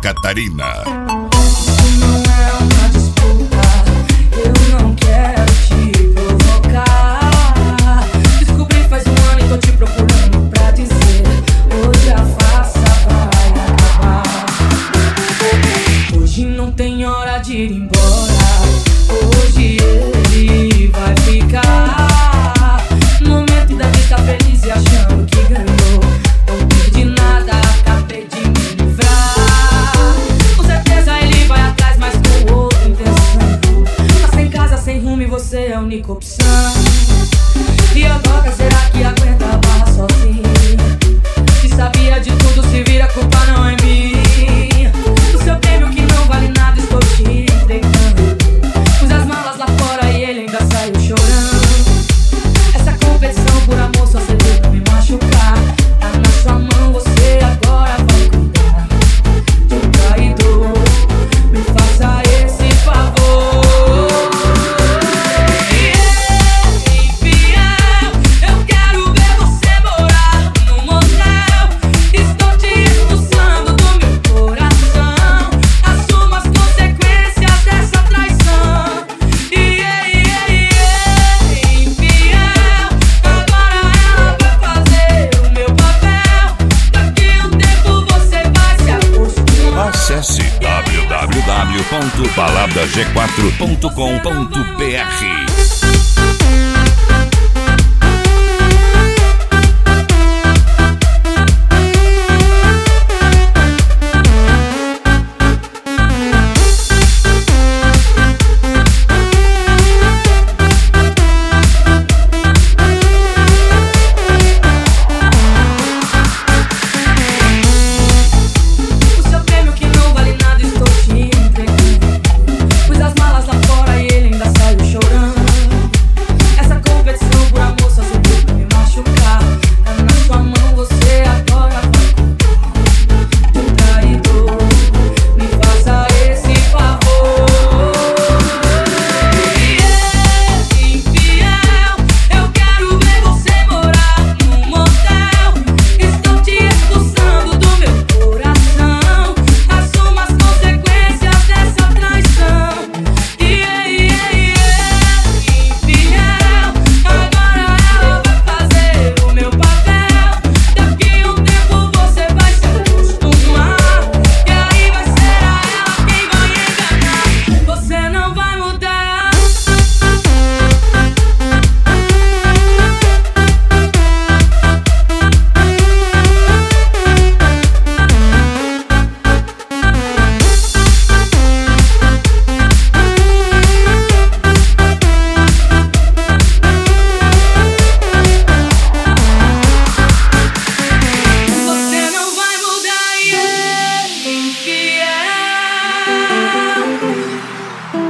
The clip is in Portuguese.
Catarina. Isso não é uma disputa, eu não quero te provocar. Descobri faz um ano e tô te procurando pra dizer: hoje a farsa vai acabar. Hoje não tem hora de ir embora, hoje ele vai ficar. No momento da vista feliz e achando que ganhou, não perdi nada, acabei de me livrar. Com certeza ele vai atrás, mas com outra intenção. Tá sem casa, sem rumo e você é a única opção. E agora será que aguenta a barra sozinho? Se sabia de tudo, se vira, a culpa não é minha. O seu prêmio que não vale nada, estou te entregando. Pus as malas lá fora e ele ainda saiu chorando. Essa competição por amor só serviu pra me machucar. Tá na sua mão, você agora vai cuidar de um traidor. Me faça esse favor. Infiel, eu quero ver você morar num motel. Estou te expulsando do meu coração. Assuma as consequências dessa traição. Infiel, agora ela vai fazer o meu papel. Daqui a um tempo você vai se acostumar. Acesse www.baladag4.com.br.